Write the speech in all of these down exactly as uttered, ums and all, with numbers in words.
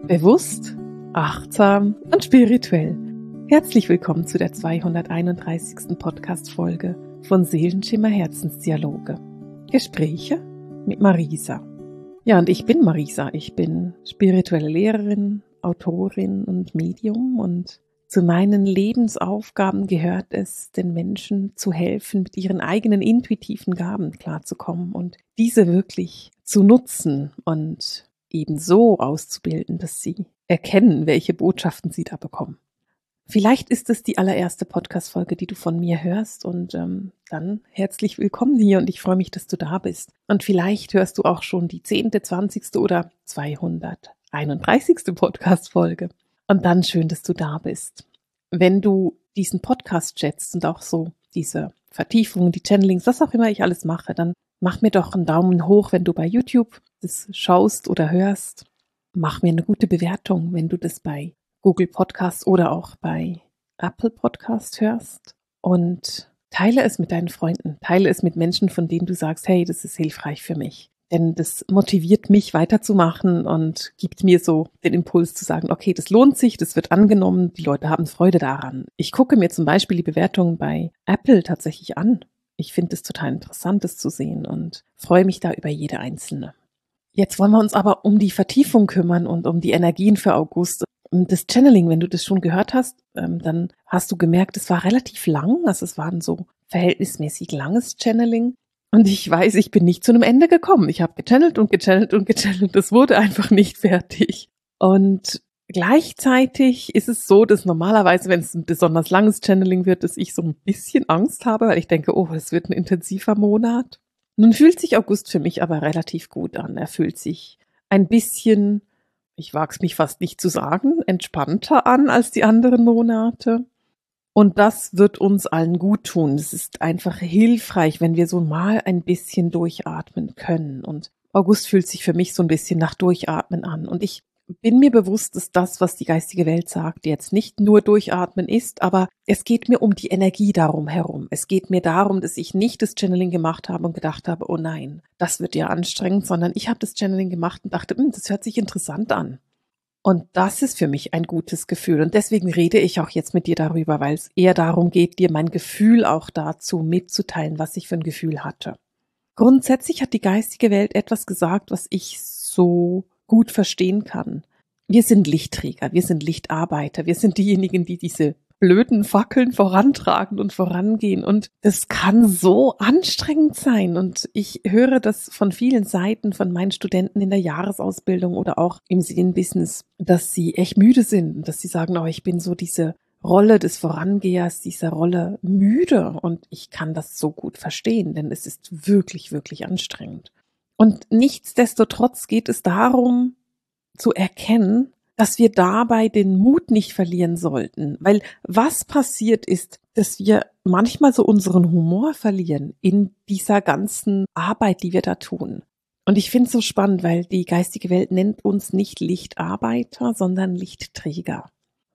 Bewusst, achtsam und spirituell. Herzlich willkommen zu der zweihunderteinunddreißigsten Podcast-Folge von Seelenschimmer Herzensdialoge. Gespräche mit Marisa. Ja, und ich bin Marisa. Ich bin spirituelle Lehrerin, Autorin und Medium, und zu meinen Lebensaufgaben gehört es, den Menschen zu helfen, mit ihren eigenen intuitiven Gaben klarzukommen und diese wirklich zu nutzen und eben so auszubilden, dass sie erkennen, welche Botschaften sie da bekommen. Vielleicht ist es die allererste Podcast-Folge, die du von mir hörst, und ähm, dann herzlich willkommen hier, und ich freue mich, dass du da bist. Und vielleicht hörst du auch schon die zehnte, zwanzigste oder zweihunderteinunddreißigste Podcast-Folge. Und dann schön, dass du da bist. Wenn du diesen Podcast schätzt und auch so diese Vertiefungen, die Channelings, was auch immer ich alles mache, dann mach mir doch einen Daumen hoch, wenn du bei YouTube das schaust oder hörst. Mach mir eine gute Bewertung, wenn du das bei Google Podcast oder auch bei Apple Podcast hörst. Und teile es mit deinen Freunden. Teile es mit Menschen, von denen du sagst, hey, das ist hilfreich für mich. Denn das motiviert mich weiterzumachen und gibt mir so den Impuls zu sagen, okay, das lohnt sich, das wird angenommen, die Leute haben Freude daran. Ich gucke mir zum Beispiel die Bewertungen bei Apple tatsächlich an. Ich finde es total interessant, das zu sehen, und freue mich da über jede einzelne. Jetzt wollen wir uns aber um die Vertiefung kümmern und um die Energien für August. Das Channeling, wenn du das schon gehört hast, dann hast du gemerkt, es war relativ lang. Also es war ein so verhältnismäßig langes Channeling. Und ich weiß, ich bin nicht zu einem Ende gekommen. Ich habe gechannelt und gechannelt und gechannelt. Das wurde einfach nicht fertig. Und gleichzeitig ist es so, dass normalerweise, wenn es ein besonders langes Channeling wird, dass ich so ein bisschen Angst habe, weil ich denke, oh, es wird ein intensiver Monat. Nun fühlt sich August für mich aber relativ gut an. Er fühlt sich ein bisschen, ich wage es mich fast nicht zu sagen, entspannter an als die anderen Monate. Und das wird uns allen gut tun. Es ist einfach hilfreich, wenn wir so mal ein bisschen durchatmen können. Und August fühlt sich für mich so ein bisschen nach Durchatmen an. Und ich bin mir bewusst, dass das, was die geistige Welt sagt, jetzt nicht nur Durchatmen ist, aber es geht mir um die Energie darum herum. Es geht mir darum, dass ich nicht das Channeling gemacht habe und gedacht habe, oh nein, das wird ja anstrengend, sondern ich habe das Channeling gemacht und dachte, das hört sich interessant an. Und das ist für mich ein gutes Gefühl. Und deswegen rede ich auch jetzt mit dir darüber, weil es eher darum geht, dir mein Gefühl auch dazu mitzuteilen, was ich für ein Gefühl hatte. Grundsätzlich hat die geistige Welt etwas gesagt, was ich so gut verstehen kann. Wir sind Lichtträger, wir sind Lichtarbeiter, wir sind diejenigen, die diese blöden Fackeln vorantragen und vorangehen. Und das kann so anstrengend sein. Und ich höre das von vielen Seiten von meinen Studenten in der Jahresausbildung oder auch im Seelenbusiness, dass sie echt müde sind und dass sie sagen, oh, ich bin so diese Rolle des Vorangehers, dieser Rolle müde. Und ich kann das so gut verstehen, denn es ist wirklich, wirklich anstrengend. Und nichtsdestotrotz geht es darum, zu erkennen, dass wir dabei den Mut nicht verlieren sollten. Weil was passiert ist, dass wir manchmal so unseren Humor verlieren in dieser ganzen Arbeit, die wir da tun. Und ich finde es so spannend, weil die geistige Welt nennt uns nicht Lichtarbeiter, sondern Lichtträger.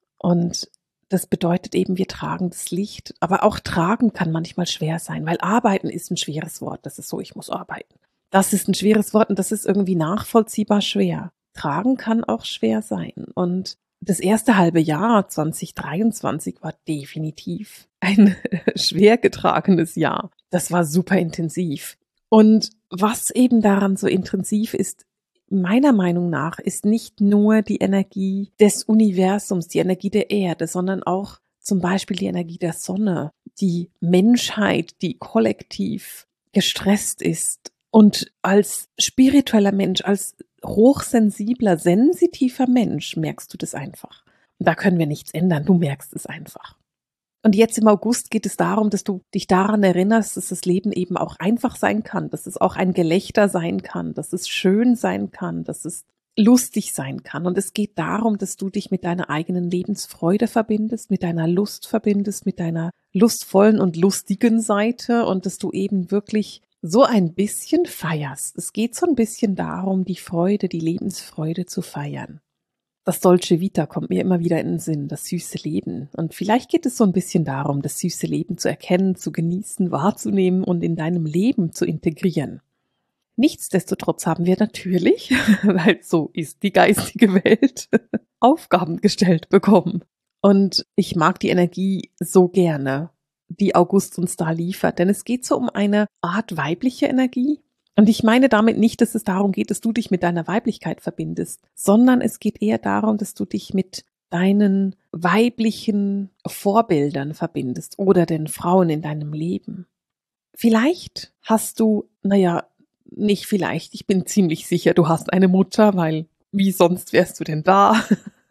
Und das bedeutet eben, wir tragen das Licht. Aber auch tragen kann manchmal schwer sein, weil arbeiten ist ein schweres Wort. Das ist so, ich muss arbeiten. Das ist ein schweres Wort und das ist irgendwie nachvollziehbar schwer. Tragen kann auch schwer sein. Und das erste halbe Jahr zwanzig dreiundzwanzig war definitiv ein schwer getragenes Jahr. Das war super intensiv. Und was eben daran so intensiv ist, meiner Meinung nach, ist nicht nur die Energie des Universums, die Energie der Erde, sondern auch zum Beispiel die Energie der Sonne, die Menschheit, die kollektiv gestresst ist. Und als spiritueller Mensch, als hochsensibler, sensitiver Mensch merkst du das einfach. Und da können wir nichts ändern, du merkst es einfach. Und jetzt im August geht es darum, dass du dich daran erinnerst, dass das Leben eben auch einfach sein kann, dass es auch ein Gelächter sein kann, dass es schön sein kann, dass es lustig sein kann. Und es geht darum, dass du dich mit deiner eigenen Lebensfreude verbindest, mit deiner Lust verbindest, mit deiner lustvollen und lustigen Seite, und dass du eben wirklich so ein bisschen feierst. Es geht so ein bisschen darum, die Freude, die Lebensfreude zu feiern. Das Dolce Vita kommt mir immer wieder in den Sinn, das süße Leben. Und vielleicht geht es so ein bisschen darum, das süße Leben zu erkennen, zu genießen, wahrzunehmen und in deinem Leben zu integrieren. Nichtsdestotrotz haben wir natürlich, weil so ist die geistige Welt, Aufgaben gestellt bekommen. Und ich mag die Energie so gerne, die August uns da liefert, denn es geht so um eine Art weibliche Energie. Und ich meine damit nicht, dass es darum geht, dass du dich mit deiner Weiblichkeit verbindest, sondern es geht eher darum, dass du dich mit deinen weiblichen Vorbildern verbindest oder den Frauen in deinem Leben. Vielleicht hast du, naja, nicht vielleicht, ich bin ziemlich sicher, du hast eine Mutter, weil wie sonst wärst du denn da?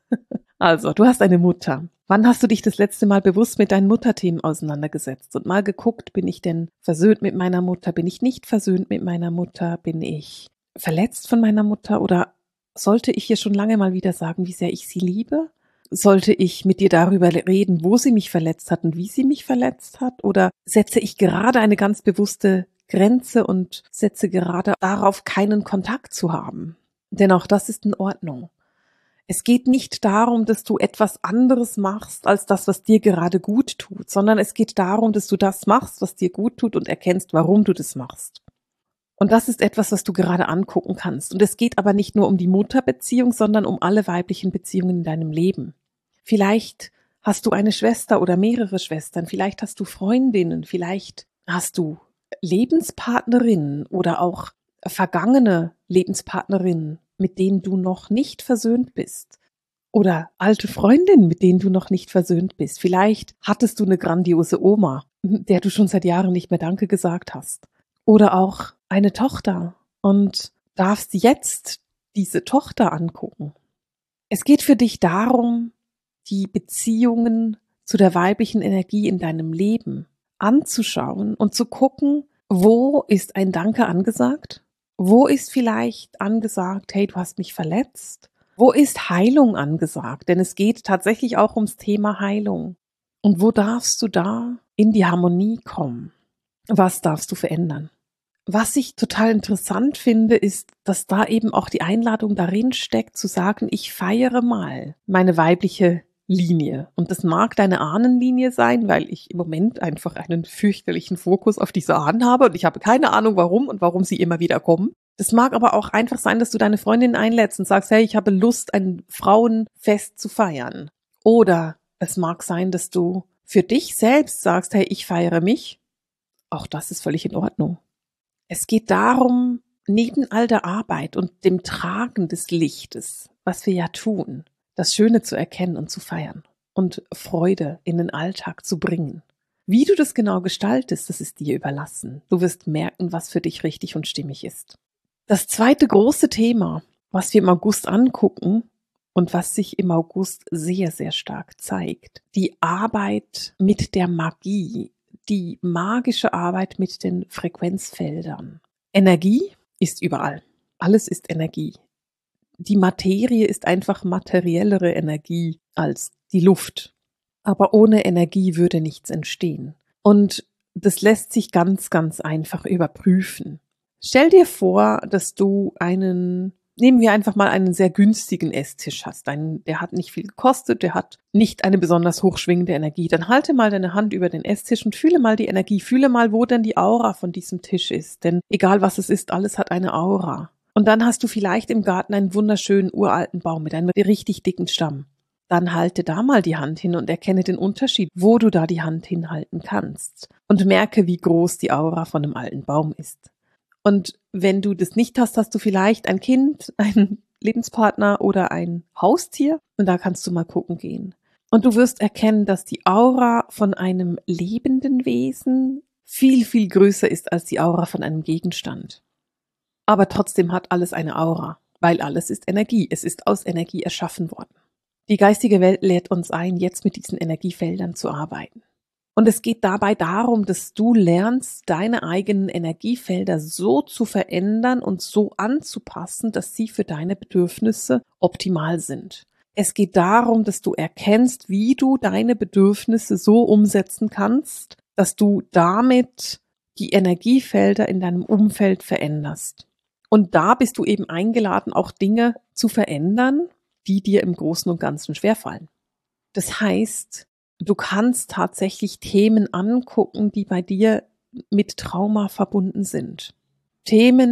Also, du hast eine Mutter. Wann hast du dich das letzte Mal bewusst mit deinen Mutterthemen auseinandergesetzt und mal geguckt, bin ich denn versöhnt mit meiner Mutter, bin ich nicht versöhnt mit meiner Mutter, bin ich verletzt von meiner Mutter oder sollte ich ihr schon lange mal wieder sagen, wie sehr ich sie liebe? Sollte ich mit dir darüber reden, wo sie mich verletzt hat und wie sie mich verletzt hat? Oder setze ich gerade eine ganz bewusste Grenze und setze gerade darauf, keinen Kontakt zu haben? Denn auch das ist in Ordnung. Es geht nicht darum, dass du etwas anderes machst als das, was dir gerade gut tut, sondern es geht darum, dass du das machst, was dir gut tut und erkennst, warum du das machst. Und das ist etwas, was du gerade angucken kannst. Und es geht aber nicht nur um die Mutterbeziehung, sondern um alle weiblichen Beziehungen in deinem Leben. Vielleicht hast du eine Schwester oder mehrere Schwestern, vielleicht hast du Freundinnen, vielleicht hast du Lebenspartnerinnen oder auch vergangene Lebenspartnerinnen, mit denen du noch nicht versöhnt bist. Oder alte Freundinnen, mit denen du noch nicht versöhnt bist. Vielleicht hattest du eine grandiose Oma, der du schon seit Jahren nicht mehr Danke gesagt hast. Oder auch eine Tochter und darfst jetzt diese Tochter angucken. Es geht für dich darum, die Beziehungen zu der weiblichen Energie in deinem Leben anzuschauen und zu gucken, wo ist ein Danke angesagt? Wo ist vielleicht angesagt, hey, du hast mich verletzt? Wo ist Heilung angesagt? Denn es geht tatsächlich auch ums Thema Heilung. Und wo darfst du da in die Harmonie kommen? Was darfst du verändern? Was ich total interessant finde, ist, dass da eben auch die Einladung darin steckt, zu sagen, ich feiere mal meine weibliche Linie. Und das mag deine Ahnenlinie sein, weil ich im Moment einfach einen fürchterlichen Fokus auf diese Ahnen habe und ich habe keine Ahnung warum und warum sie immer wieder kommen. Das mag aber auch einfach sein, dass du deine Freundin einlädst und sagst, hey, ich habe Lust, ein Frauenfest zu feiern. Oder es mag sein, dass du für dich selbst sagst, hey, ich feiere mich. Auch das ist völlig in Ordnung. Es geht darum, neben all der Arbeit und dem Tragen des Lichtes, was wir ja tun, das Schöne zu erkennen und zu feiern und Freude in den Alltag zu bringen. Wie du das genau gestaltest, das ist dir überlassen. Du wirst merken, was für dich richtig und stimmig ist. Das zweite große Thema, was wir im August angucken und was sich im August sehr, sehr stark zeigt, die Arbeit mit der Magie, die magische Arbeit mit den Frequenzfeldern. Energie ist überall. Alles ist Energie. Die Materie ist einfach materiellere Energie als die Luft. Aber ohne Energie würde nichts entstehen. Und das lässt sich ganz, ganz einfach überprüfen. Stell dir vor, dass du einen, nehmen wir einfach mal einen sehr günstigen Esstisch hast. Einen, der hat nicht viel gekostet, der hat nicht eine besonders hochschwingende Energie. Dann halte mal deine Hand über den Esstisch und fühle mal die Energie. Fühle mal, wo denn die Aura von diesem Tisch ist. Denn egal was es ist, alles hat eine Aura. Und dann hast du vielleicht im Garten einen wunderschönen uralten Baum mit einem richtig dicken Stamm. Dann halte da mal die Hand hin und erkenne den Unterschied, wo du da die Hand hinhalten kannst. Und merke, wie groß die Aura von einem alten Baum ist. Und wenn du das nicht hast, hast du vielleicht ein Kind, einen Lebenspartner oder ein Haustier. Und da kannst du mal gucken gehen. Und du wirst erkennen, dass die Aura von einem lebenden Wesen viel, viel größer ist als die Aura von einem Gegenstand. Aber trotzdem hat alles eine Aura, weil alles ist Energie. Es ist aus Energie erschaffen worden. Die geistige Welt lädt uns ein, jetzt mit diesen Energiefeldern zu arbeiten. Und es geht dabei darum, dass du lernst, deine eigenen Energiefelder so zu verändern und so anzupassen, dass sie für deine Bedürfnisse optimal sind. Es geht darum, dass du erkennst, wie du deine Bedürfnisse so umsetzen kannst, dass du damit die Energiefelder in deinem Umfeld veränderst. Und da bist du eben eingeladen, auch Dinge zu verändern, die dir im Großen und Ganzen schwerfallen. Das heißt, du kannst tatsächlich Themen angucken, die bei dir mit Trauma verbunden sind. Themen,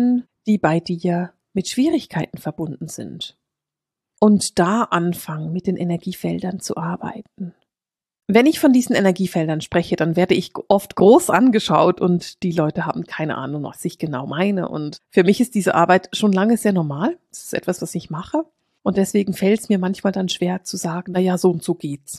die bei dir mit Schwierigkeiten verbunden sind. Und da anfangen, mit den Energiefeldern zu arbeiten. Wenn ich von diesen Energiefeldern spreche, dann werde ich oft groß angeschaut und die Leute haben keine Ahnung, was ich genau meine. Und für mich ist diese Arbeit schon lange sehr normal. Das ist etwas, was ich mache. Und deswegen fällt es mir manchmal dann schwer zu sagen, na ja, so und so geht's.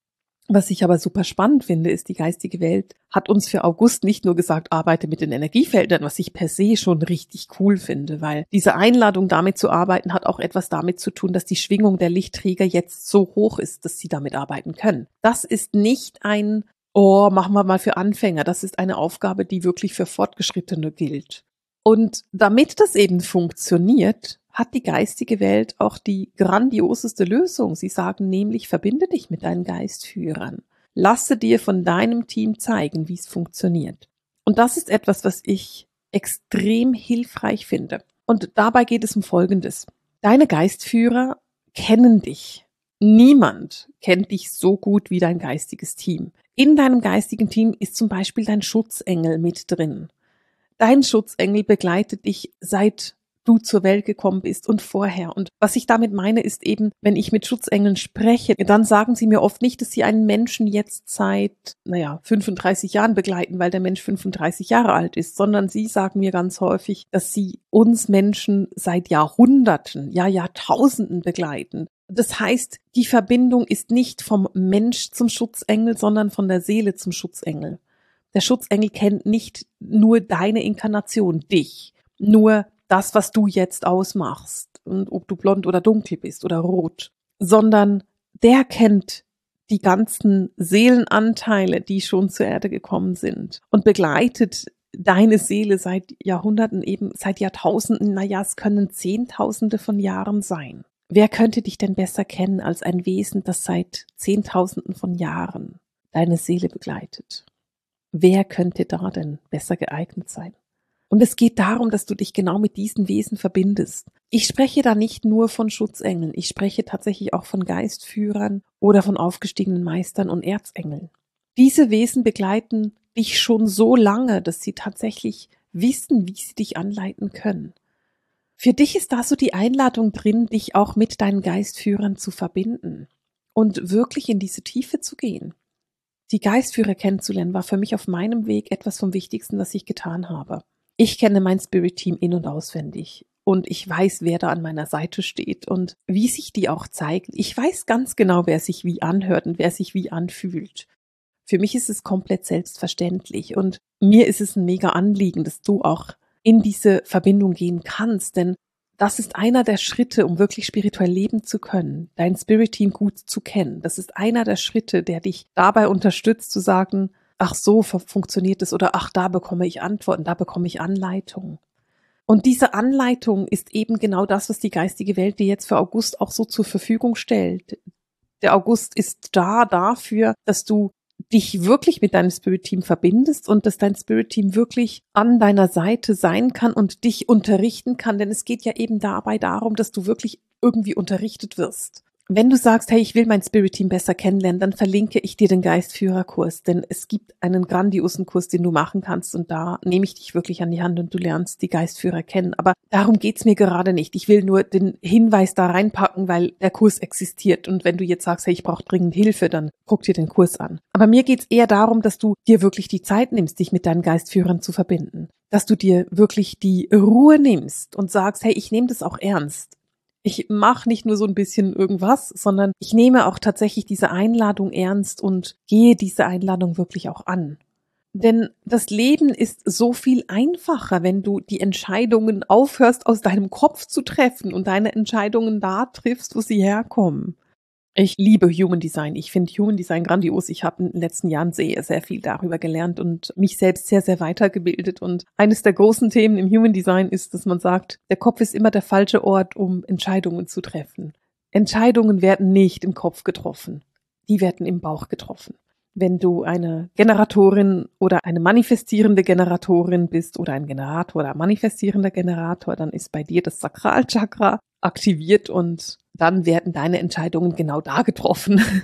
Was ich aber super spannend finde, ist, die geistige Welt hat uns für August nicht nur gesagt, arbeite mit den Energiefeldern, was ich per se schon richtig cool finde, weil diese Einladung, damit zu arbeiten, hat auch etwas damit zu tun, dass die Schwingung der Lichtträger jetzt so hoch ist, dass sie damit arbeiten können. Das ist nicht ein, oh, machen wir mal für Anfänger. Das ist eine Aufgabe, die wirklich für Fortgeschrittene gilt. Und damit das eben funktioniert, hat die geistige Welt auch die grandioseste Lösung. Sie sagen nämlich, verbinde dich mit deinen Geistführern. Lasse dir von deinem Team zeigen, wie es funktioniert. Und das ist etwas, was ich extrem hilfreich finde. Und dabei geht es um Folgendes. Deine Geistführer kennen dich. Niemand kennt dich so gut wie dein geistiges Team. In deinem geistigen Team ist zum Beispiel dein Schutzengel mit drin. Dein Schutzengel begleitet dich, seit du zur Welt gekommen bist und vorher. Und was ich damit meine, ist eben, wenn ich mit Schutzengeln spreche, dann sagen sie mir oft nicht, dass sie einen Menschen jetzt seit, naja, fünfunddreißig Jahren begleiten, weil der Mensch fünfunddreißig Jahre alt ist, sondern sie sagen mir ganz häufig, dass sie uns Menschen seit Jahrhunderten, ja Jahrtausenden begleiten. Das heißt, die Verbindung ist nicht vom Mensch zum Schutzengel, sondern von der Seele zum Schutzengel. Der Schutzengel kennt nicht nur deine Inkarnation, dich, nur das, was du jetzt ausmachst und ob du blond oder dunkel bist oder rot, sondern der kennt die ganzen Seelenanteile, die schon zur Erde gekommen sind und begleitet deine Seele seit Jahrhunderten, eben seit Jahrtausenden, naja, es können Zehntausende von Jahren sein. Wer könnte dich denn besser kennen als ein Wesen, das seit Zehntausenden von Jahren deine Seele begleitet? Wer könnte da denn besser geeignet sein? Und es geht darum, dass du dich genau mit diesen Wesen verbindest. Ich spreche da nicht nur von Schutzengeln, ich spreche tatsächlich auch von Geistführern oder von aufgestiegenen Meistern und Erzengeln. Diese Wesen begleiten dich schon so lange, dass sie tatsächlich wissen, wie sie dich anleiten können. Für dich ist da so die Einladung drin, dich auch mit deinen Geistführern zu verbinden und wirklich in diese Tiefe zu gehen. Die Geistführer kennenzulernen war für mich auf meinem Weg etwas vom Wichtigsten, was ich getan habe. Ich kenne mein Spirit-Team in- und auswendig und ich weiß, wer da an meiner Seite steht und wie sich die auch zeigen. Ich weiß ganz genau, wer sich wie anhört und wer sich wie anfühlt. Für mich ist es komplett selbstverständlich und mir ist es ein mega Anliegen, dass du auch in diese Verbindung gehen kannst, denn das ist einer der Schritte, um wirklich spirituell leben zu können, dein Spirit-Team gut zu kennen. Das ist einer der Schritte, der dich dabei unterstützt, zu sagen, ach so funktioniert es oder ach, da bekomme ich Antworten, da bekomme ich Anleitung. Und diese Anleitung ist eben genau das, was die geistige Welt dir jetzt für August auch so zur Verfügung stellt. Der August ist da dafür, dass du dich wirklich mit deinem Spirit-Team verbindest und dass dein Spirit-Team wirklich an deiner Seite sein kann und dich unterrichten kann, denn es geht ja eben dabei darum, dass du wirklich irgendwie unterrichtet wirst. Wenn du sagst, hey, ich will mein Spirit-Team besser kennenlernen, dann verlinke ich dir den Geistführerkurs, denn es gibt einen grandiosen Kurs, den du machen kannst und da nehme ich dich wirklich an die Hand und du lernst die Geistführer kennen. Aber darum geht's mir gerade nicht. Ich will nur den Hinweis da reinpacken, weil der Kurs existiert und wenn du jetzt sagst, hey, ich brauche dringend Hilfe, dann guck dir den Kurs an. Aber mir geht's eher darum, dass du dir wirklich die Zeit nimmst, dich mit deinen Geistführern zu verbinden, dass du dir wirklich die Ruhe nimmst und sagst, hey, ich nehme das auch ernst. Ich mache nicht nur so ein bisschen irgendwas, sondern ich nehme auch tatsächlich diese Einladung ernst und gehe diese Einladung wirklich auch an. Denn das Leben ist so viel einfacher, wenn du die Entscheidungen aufhörst, aus deinem Kopf zu treffen und deine Entscheidungen da triffst, wo sie herkommen. Ich liebe Human Design. Ich finde Human Design grandios. Ich habe in den letzten Jahren sehr, sehr viel darüber gelernt und mich selbst sehr, sehr weitergebildet. Und eines der großen Themen im Human Design ist, dass man sagt, der Kopf ist immer der falsche Ort, um Entscheidungen zu treffen. Entscheidungen werden nicht im Kopf getroffen. Die werden im Bauch getroffen. Wenn du eine Generatorin oder eine manifestierende Generatorin bist oder ein Generator oder manifestierender Generator, dann ist bei dir das Sakralchakra aktiviert und dann werden deine Entscheidungen genau da getroffen.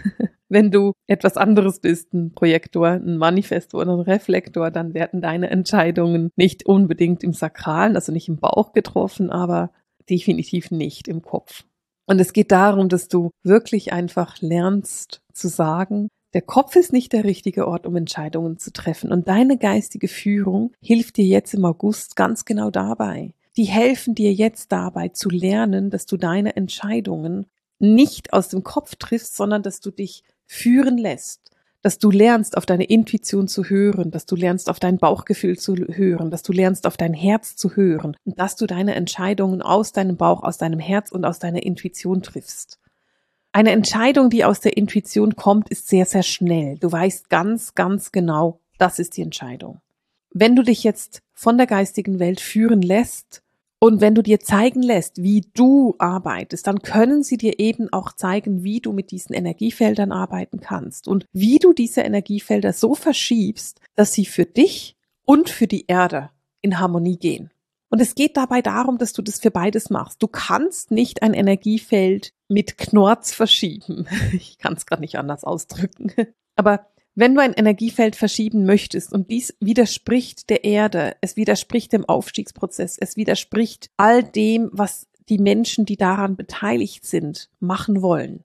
Wenn du etwas anderes bist, ein Projektor, ein Manifestor oder ein Reflektor, dann werden deine Entscheidungen nicht unbedingt im Sakralen, also nicht im Bauch getroffen, aber definitiv nicht im Kopf. Und es geht darum, dass du wirklich einfach lernst zu sagen, der Kopf ist nicht der richtige Ort, um Entscheidungen zu treffen. Und deine geistige Führung hilft dir jetzt im August ganz genau dabei. Die helfen dir jetzt dabei zu lernen, dass du deine Entscheidungen nicht aus dem Kopf triffst, sondern dass du dich führen lässt, dass du lernst, auf deine Intuition zu hören, dass du lernst, auf dein Bauchgefühl zu hören, dass du lernst, auf dein Herz zu hören und dass du deine Entscheidungen aus deinem Bauch, aus deinem Herz und aus deiner Intuition triffst. Eine Entscheidung, die aus der Intuition kommt, ist sehr, sehr schnell. Du weißt ganz, ganz genau, das ist die Entscheidung. Wenn du dich jetzt von der geistigen Welt führen lässt und wenn du dir zeigen lässt, wie du arbeitest, dann können sie dir eben auch zeigen, wie du mit diesen Energiefeldern arbeiten kannst und wie du diese Energiefelder so verschiebst, dass sie für dich und für die Erde in Harmonie gehen. Und es geht dabei darum, dass du das für beides machst. Du kannst nicht ein Energiefeld mit Knorz verschieben. Ich kann es gerade nicht anders ausdrücken. Aber wenn du ein Energiefeld verschieben möchtest und dies widerspricht der Erde, es widerspricht dem Aufstiegsprozess, es widerspricht all dem, was die Menschen, die daran beteiligt sind, machen wollen,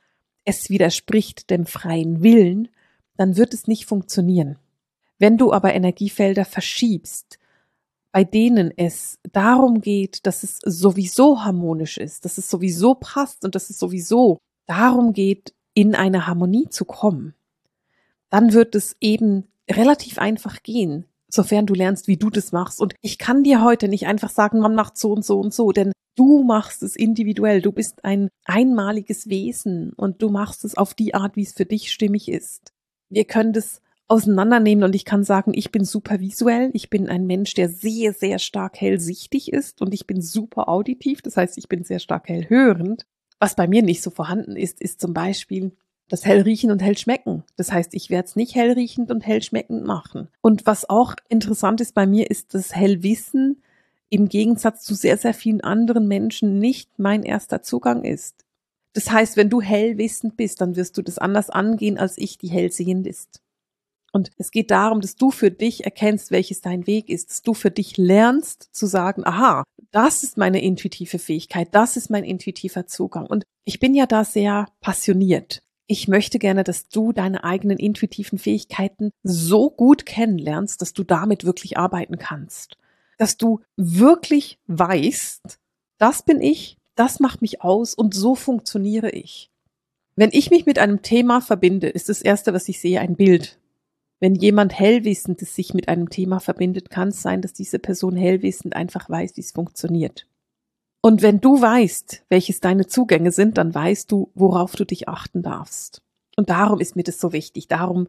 es widerspricht dem freien Willen, dann wird es nicht funktionieren. Wenn du aber Energiefelder verschiebst, bei denen es darum geht, dass es sowieso harmonisch ist, dass es sowieso passt und dass es sowieso darum geht, in eine Harmonie zu kommen, dann wird es eben relativ einfach gehen, sofern du lernst, wie du das machst. Und ich kann dir heute nicht einfach sagen, man macht so und so und so, denn du machst es individuell. Du bist ein einmaliges Wesen und du machst es auf die Art, wie es für dich stimmig ist. Wir können das auseinandernehmen und ich kann sagen, ich bin super visuell, ich bin ein Mensch, der sehr, sehr stark hellsichtig ist und ich bin super auditiv, das heißt, ich bin sehr stark hellhörend. Was bei mir nicht so vorhanden ist, ist zum Beispiel das Hellriechen und Hellschmecken. Das heißt, ich werde es nicht hellriechend und hellschmeckend machen. Und was auch interessant ist bei mir, ist das Hellwissen im Gegensatz zu sehr, sehr vielen anderen Menschen nicht mein erster Zugang ist. Das heißt, wenn du hellwissend bist, dann wirst du das anders angehen, als ich, die hellsehend ist. Und es geht darum, dass du für dich erkennst, welches dein Weg ist, dass du für dich lernst zu sagen, aha, das ist meine intuitive Fähigkeit, das ist mein intuitiver Zugang. Und ich bin ja da sehr passioniert. Ich möchte gerne, dass du deine eigenen intuitiven Fähigkeiten so gut kennenlernst, dass du damit wirklich arbeiten kannst. Dass du wirklich weißt, das bin ich, das macht mich aus und so funktioniere ich. Wenn ich mich mit einem Thema verbinde, ist das Erste, was ich sehe, ein Bild. Wenn jemand Hellwissendes sich mit einem Thema verbindet, kann es sein, dass diese Person hellwissend einfach weiß, wie es funktioniert. Und wenn du weißt, welches deine Zugänge sind, dann weißt du, worauf du dich achten darfst. Und darum ist mir das so wichtig. Darum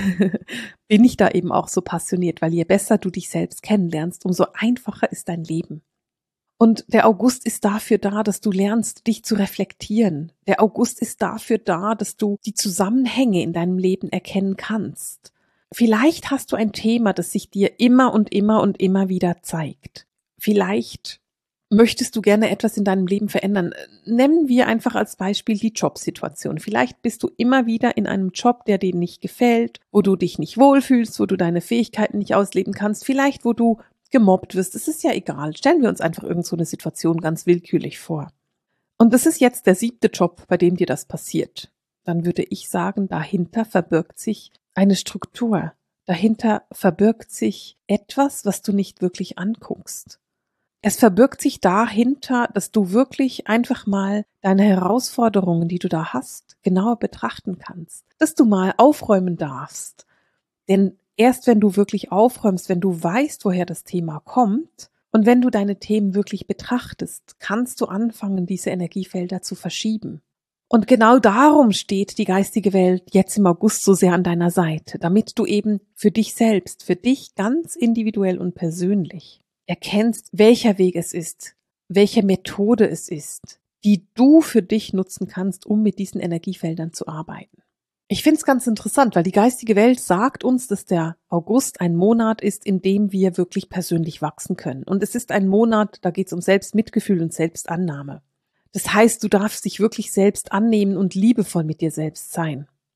bin ich da eben auch so passioniert, weil je besser du dich selbst kennenlernst, umso einfacher ist dein Leben. Und der August ist dafür da, dass du lernst, dich zu reflektieren. Der August ist dafür da, dass du die Zusammenhänge in deinem Leben erkennen kannst. Vielleicht hast du ein Thema, das sich dir immer und immer und immer wieder zeigt. Vielleicht möchtest du gerne etwas in deinem Leben verändern. Nennen wir einfach als Beispiel die Jobsituation. Vielleicht bist du immer wieder in einem Job, der dir nicht gefällt, wo du dich nicht wohlfühlst, wo du deine Fähigkeiten nicht ausleben kannst, vielleicht wo du gemobbt wirst. Es ist ja egal. Stellen wir uns einfach irgend so eine Situation ganz willkürlich vor. Und das ist jetzt der siebte Job, bei dem dir das passiert. Dann würde ich sagen, dahinter verbirgt sich eine Struktur. Dahinter verbirgt sich etwas, was du nicht wirklich anguckst. Es verbirgt sich dahinter, dass du wirklich einfach mal deine Herausforderungen, die du da hast, genauer betrachten kannst. Dass du mal aufräumen darfst. Denn erst wenn du wirklich aufräumst, wenn du weißt, woher das Thema kommt und wenn du deine Themen wirklich betrachtest, kannst du anfangen, diese Energiefelder zu verschieben. Und genau darum steht die geistige Welt jetzt im August so sehr an deiner Seite, damit du eben für dich selbst, für dich ganz individuell und persönlich erkennst, welcher Weg es ist, welche Methode es ist, die du für dich nutzen kannst, um mit diesen Energiefeldern zu arbeiten. Ich finde es ganz interessant, weil die geistige Welt sagt uns, dass der August ein Monat ist, in dem wir wirklich persönlich wachsen können. Und es ist ein Monat, da geht es um Selbstmitgefühl und Selbstannahme. Das heißt, du darfst dich wirklich selbst annehmen und liebevoll mit dir selbst sein.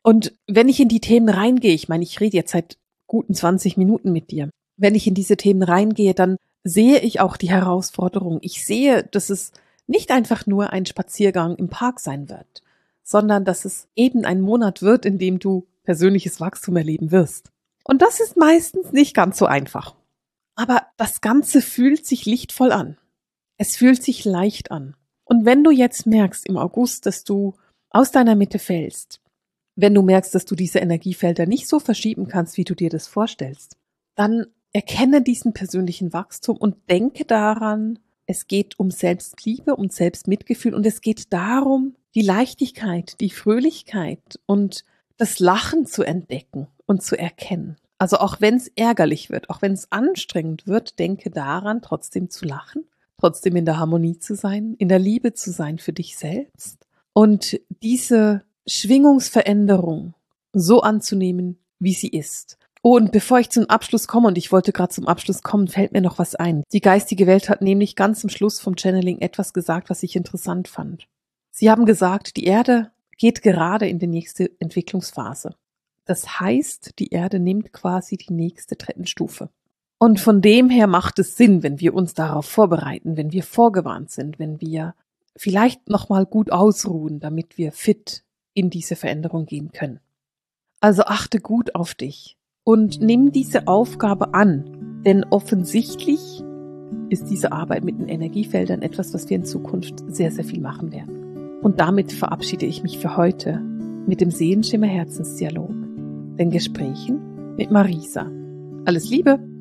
Und wenn ich in die Themen reingehe, ich meine, ich rede jetzt seit guten zwanzig Minuten mit dir, wenn ich in diese Themen reingehe, dann sehe ich auch die Herausforderung. Ich sehe, dass es nicht einfach nur ein Spaziergang im Park sein wird, sondern dass es eben ein Monat wird, in dem du persönliches Wachstum erleben wirst. Und das ist meistens nicht ganz so einfach. Aber das Ganze fühlt sich lichtvoll an. Es fühlt sich leicht an. Und wenn du jetzt merkst im August, dass du aus deiner Mitte fällst, wenn du merkst, dass du diese Energiefelder nicht so verschieben kannst, wie du dir das vorstellst, dann erkenne diesen persönlichen Wachstum und denke daran, es geht um Selbstliebe, um Selbstmitgefühl und es geht darum, die Leichtigkeit, die Fröhlichkeit und das Lachen zu entdecken und zu erkennen. Also auch wenn es ärgerlich wird, auch wenn es anstrengend wird, denke daran, trotzdem zu lachen, trotzdem in der Harmonie zu sein, in der Liebe zu sein für dich selbst und diese Schwingungsveränderung so anzunehmen, wie sie ist. Oh, und bevor ich zum Abschluss komme, und ich wollte gerade zum Abschluss kommen, fällt mir noch was ein. Die geistige Welt hat nämlich ganz am Schluss vom Channeling etwas gesagt, was ich interessant fand. Sie haben gesagt, die Erde geht gerade in die nächste Entwicklungsphase. Das heißt, die Erde nimmt quasi die nächste Treppenstufe. Und von dem her macht es Sinn, wenn wir uns darauf vorbereiten, wenn wir vorgewarnt sind, wenn wir vielleicht nochmal gut ausruhen, damit wir fit in diese Veränderung gehen können. Also achte gut auf dich und nimm diese Aufgabe an, denn offensichtlich ist diese Arbeit mit den Energiefeldern etwas, was wir in Zukunft sehr, sehr viel machen werden. Und damit verabschiede ich mich für heute mit dem Seelenschimmer Herzensdialog, den Gesprächen mit Marisa. Alles Liebe!